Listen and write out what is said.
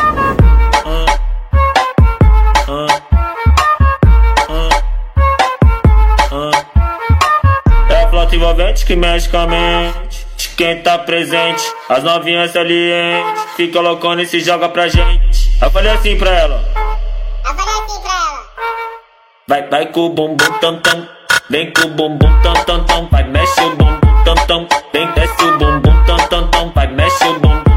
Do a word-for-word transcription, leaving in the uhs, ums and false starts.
É a flauta envolvente que mexe com a mente de quem tá presente. As novinhas salientes fica loucona e se joga pra gente. Eu falei assim pra ela, Eu falei assim pra ela. vai, vai com o bumbum tam tam, vem com o bumbum tam tam tam, vai mexe o bumbum tam tam, vem desce o bumbum tam tam tam, vai mexe o bumbum.